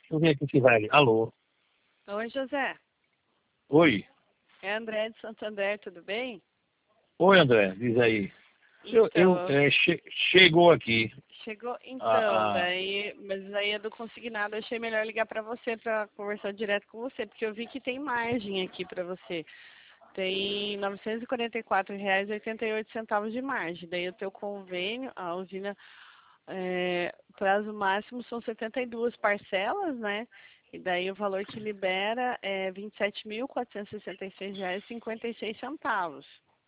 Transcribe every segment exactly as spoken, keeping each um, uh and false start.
Deixa eu ver aqui se vai ali. Alô? Oi, José. Oi? É André de Santander, tudo bem? Oi, André, diz aí. Eu, eu, Então, é, che chegou aqui. chegou. Então, A, a... daí, mas aí é do consignado, eu achei melhor ligar para você para conversar direto com você, porque eu vi que tem margem aqui para você. Tem novecentos e quarenta e quatro reais e oitenta e oito centavos de margem. Daí o teu convênio, a usina, é, prazo máximo são setenta e duas parcelas, né? E daí o valor que libera é vinte e sete mil quatrocentos e sessenta e seis reais e cinquenta e seis centavos.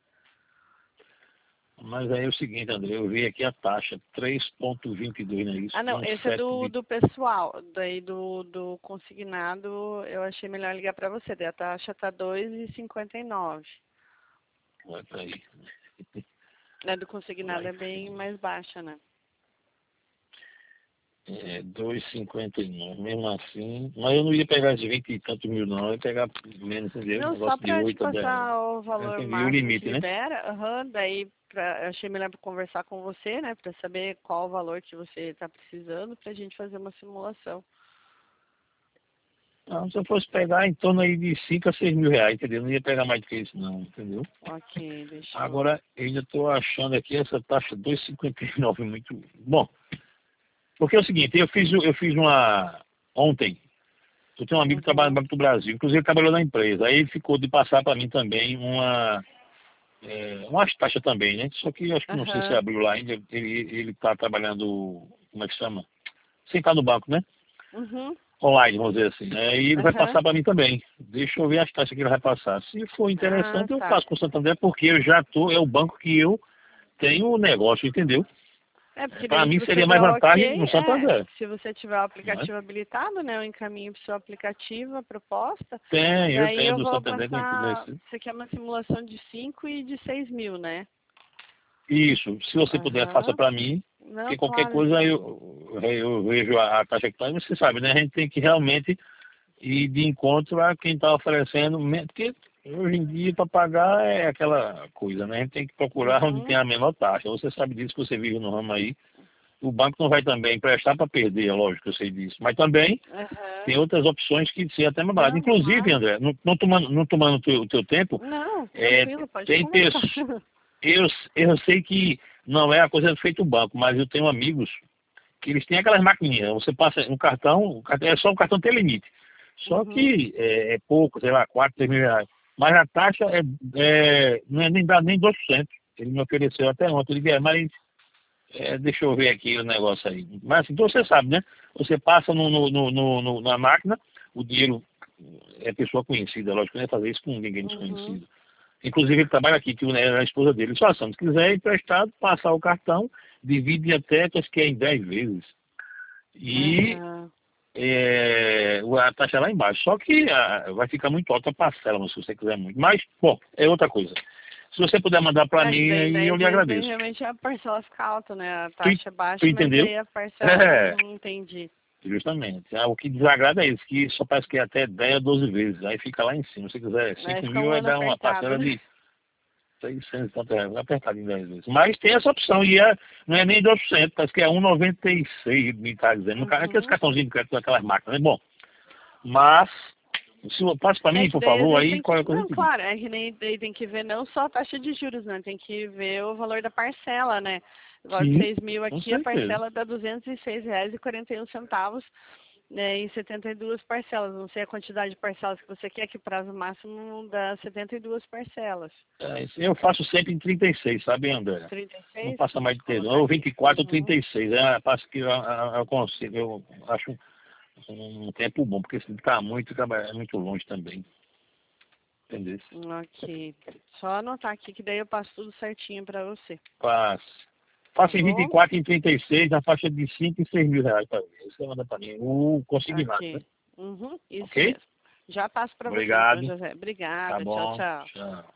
Mas aí é o seguinte, André, eu vi aqui a taxa, três vírgula vinte e dois, não é isso? Ah, não, Um esse é sete do, de... do pessoal. Daí do, do consignado, eu achei melhor ligar para você. Daí a taxa tá dois e cinquenta e nove. Vai pra aí. Né, do consignado Vai, é bem mais baixa, né? é, dois e cinquenta e nove, mesmo assim. Mas eu não ia pegar esses vinte e tantos mil, não. Eu ia pegar menos, entendeu? Um Não, só negócio de para te oito a dez. passar o Eu valor entendi o máximo que limite, né? libera, aham, daí pra, eu achei melhor conversar com você, né? Para saber qual o valor que você está precisando para a gente fazer uma simulação. Não, se eu fosse pegar em torno aí de cinco a seis mil reais, entendeu? Não ia pegar mais do que isso, não, entendeu? Ok, deixa eu... Agora, eu ainda estou achando aqui essa taxa dois e cinquenta e nove muito... Bom, porque é o seguinte, eu fiz, eu fiz uma... Ontem, eu tenho um amigo que trabalha no Uhum, Banco do Brasil, inclusive ele trabalhou na empresa. Aí ele ficou de passar para mim também uma... É, umas taxas também, né? Só que eu acho que não sei se aham, abriu lá ainda. Ele está trabalhando... Como é que chama? Sem estar no banco, né? uhum, Online, vamos dizer assim, né? E ele vai aham. passar para mim também. Deixa eu ver as taxas que ele vai passar. Se for Ah, interessante, eu tá. faço com o Santander, porque eu já tô, é o banco que eu tenho o negócio, entendeu? É, porque Para daí se mim você seria der mais o vantagem ok, no é, Santander, se você tiver o não é? aplicativo habilitado, né, eu encaminho para o seu aplicativo a proposta, Tem, eu daí tenho eu do vou Santander, tem tudo passar, isso. você quer uma simulação de cinco e de seis mil, né? Isso, se você puder, faça Aham. para mim, Não, porque qualquer claro. coisa eu, eu vejo a, a taxa que está, e você sabe, né? A gente tem que realmente ir de encontro a quem está oferecendo, me- porque hoje em dia para pagar é aquela coisa, né? A gente tem que procurar onde tem Uhum. a menor taxa. Você sabe disso, que você vive no ramo aí. O banco não vai também emprestar para perder, é lógico, eu sei disso. Mas também tem Aham. outras opções que ser até mais barato. Não, Inclusive, claro. André, não, não tomando, não tomando o teu, o teu tempo, Não, é, tranquilo, pode tem conversar. pessoas. Eu, eu sei que não é a coisa feita o banco, mas eu tenho amigos que eles têm aquelas maquininhas. Você passa um cartão, o cartão- é só o cartão tem limite. Só Uhum. que é, é pouco, sei lá, quatro, três mil reais. Mas a taxa é, é, não é nem dá nem dois por cento. Ele me ofereceu até ontem. Eu digo, é, mas é, deixa eu ver aqui o negócio aí. Mas assim, então você sabe, né? Você passa no, no, no, no- no- na máquina, o dinheiro é pessoa conhecida, lógico, não é fazer isso com ninguém Uhum. desconhecido. Inclusive ele trabalha aqui, que é a esposa dele. Só assim, se quiser ir emprestado, passar o cartão, divide até, acho que é em dez vezes. E Aham. é, a taxa é lá embaixo. Só que ah, vai ficar muito alta a parcela, se você quiser muito. Mas, bom, é outra coisa. Se você puder mandar para É que mim, daí aí eu dez lhe vezes daí agradeço. realmente a parcela fica alta, né? A Tu, taxa é tu baixa, mas entendeu? daí a parcela. É, Uhum, entendi. justamente. Ah, o que desagrada é isso, que só parece que é até dez a doze vezes. Aí fica lá em cima. Se você quiser Aí cinco fica mil, um vai ano dar uma apertado, parcela né? de seiscentos e tanto reais, apertado em dez vezes. Mas tem essa opção, e é, não é nem dois por cento, parece que é um vírgula noventa e seis, me está dizendo. No caso, aqueles Uhum. cartãozinhos de crédito daquelas máquinas, né? Bom, mas, se você passa para É mim, que por daí às favor, vezes aí tem que. qualquer coisa eu Não, te digo. claro, é que nem daí tem que ver não só a taxa de juros, né? Tem que ver o valor da parcela, né? Igual de Sim, seis mil com aqui, a certeza. parcela dá duzentos e seis reais e quarenta e um centavos, né? Em setenta e duas parcelas. Não sei a quantidade de parcelas que você quer, que o prazo máximo dá setenta e duas parcelas. É, isso eu faço sempre em trinta e seis, sabe, André? trinta e Não seis passa mais Deixa de eu três, não. colocar Ou aqui. vinte e quatro ou trinta Uhum. e seis. É, passa que eu, eu, eu consigo, eu acho um, um tempo bom, porque se ficar muito, acaba- é muito longe também. Entendeu? Ok. Só anotar aqui que daí eu passo tudo certinho pra você. Faço. Tá Faço em vinte e bom? quatro e em trinta e seis, na faixa de cinco e seis mil reais para mim. Isso você manda para mim. O consignado, né? Ok. Uhum, isso Ok? mesmo. Já passo para você então, Obrigado. José. Tá Obrigada. Tchau, bom. tchau. Tchau.